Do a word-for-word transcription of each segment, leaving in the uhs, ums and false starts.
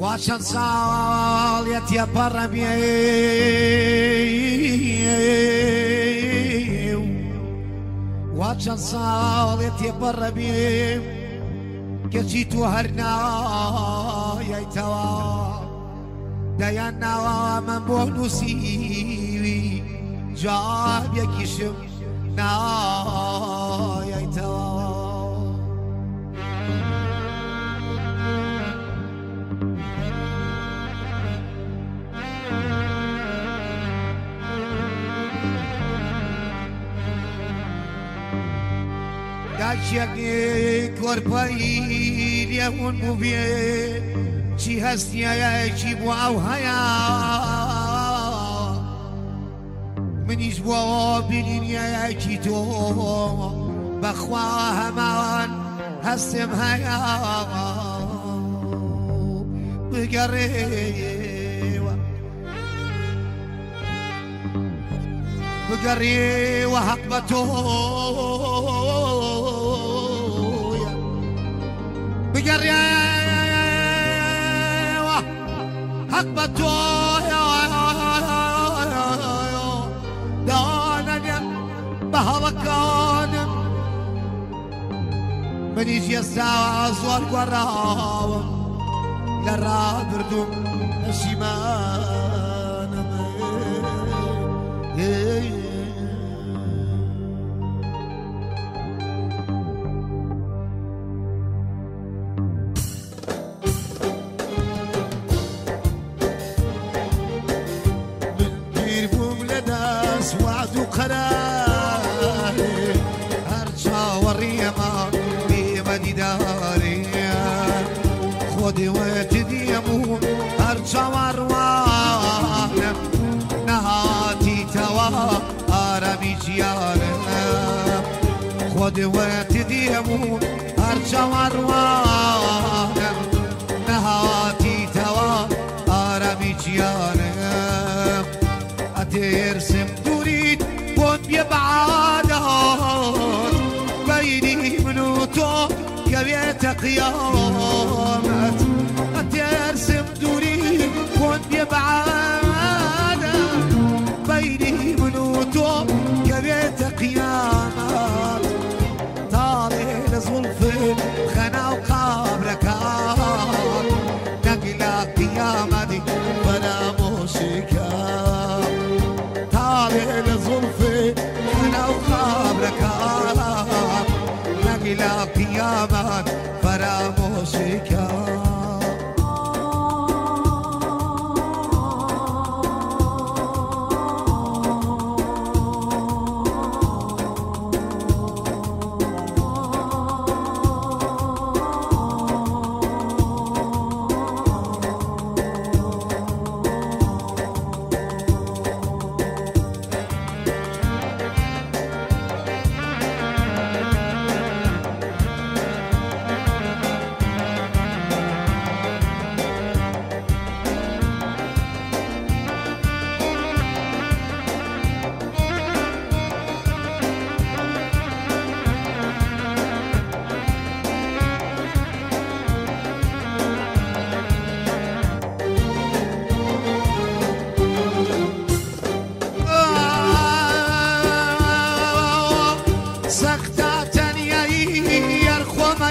واشان سال يتيبر بيه واشان سال يتيبر بيه كجيتو هرنا يتوا ديانا من بونوسي جاب يكشم نا يتوا داشيك وربايل يهون مبين شي هستيا يجيب او هيا من يجبوا بلين يجيتو بخواها مان هستم هيا بقريوة بقريوة حقبتو بقريوة حقبتو دانا بهلكان من يجي الساعة زوار قراوة لرا بردم الشيمان وعد وقرار ارجع وريما بما داري خذي وتديمون ارجع وروانا نهاتي توا ارمي جيانا خذي وتديمون ارجع وروانا نهاتي توا ارمي جيانا ترسم تريد بود بيبعادات بيني منو تو كبيت قيامت ترسم تريد بود بيبعادات بيني منو تو كبيت قيامت طالع لظلفي خنا وقابلك نقلا قيامتي فلا موسيقى لظلفي انا وقابلك نقلا قيامات فرا موسيقى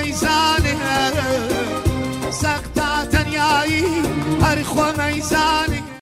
سقطة ياي أرخو ميزان